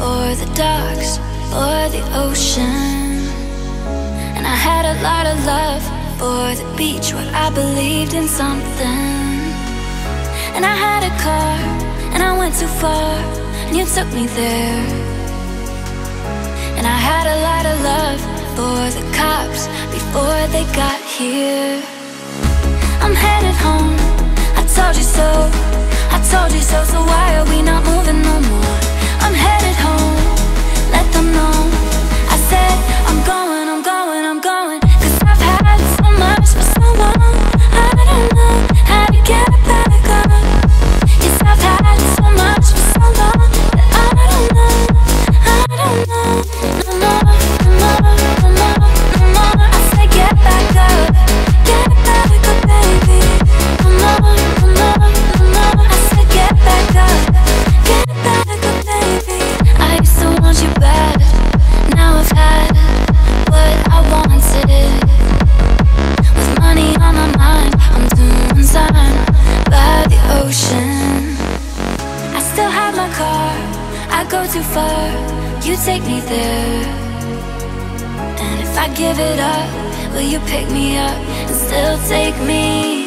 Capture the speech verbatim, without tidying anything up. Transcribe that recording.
or the docks or the ocean. And I had a lot of love for the beach where I believed in something. And I had a car and I went too far and you took me there. And I had a lot of love for the cops before they got here. I'm headed home, I told you so, I told you so, so why are we not moving no more? I'm headed home, let them know. I said I'm going, I'm going, I'm going, cause I've had so much for so long. I don't know how to get it back up. Yes, I've had so much for so long that I don't know, I don't know. No more, no more, no more, no more. I say get back up, get back up, baby. No more, no more, no more. I say get back up, get back up, baby. I used to want you bad, now I've had what I wanted. With money on my mind, I'm doing time by the ocean. I still have my car, I go too far, you take me there. And if I give it up, will you pick me up and still take me?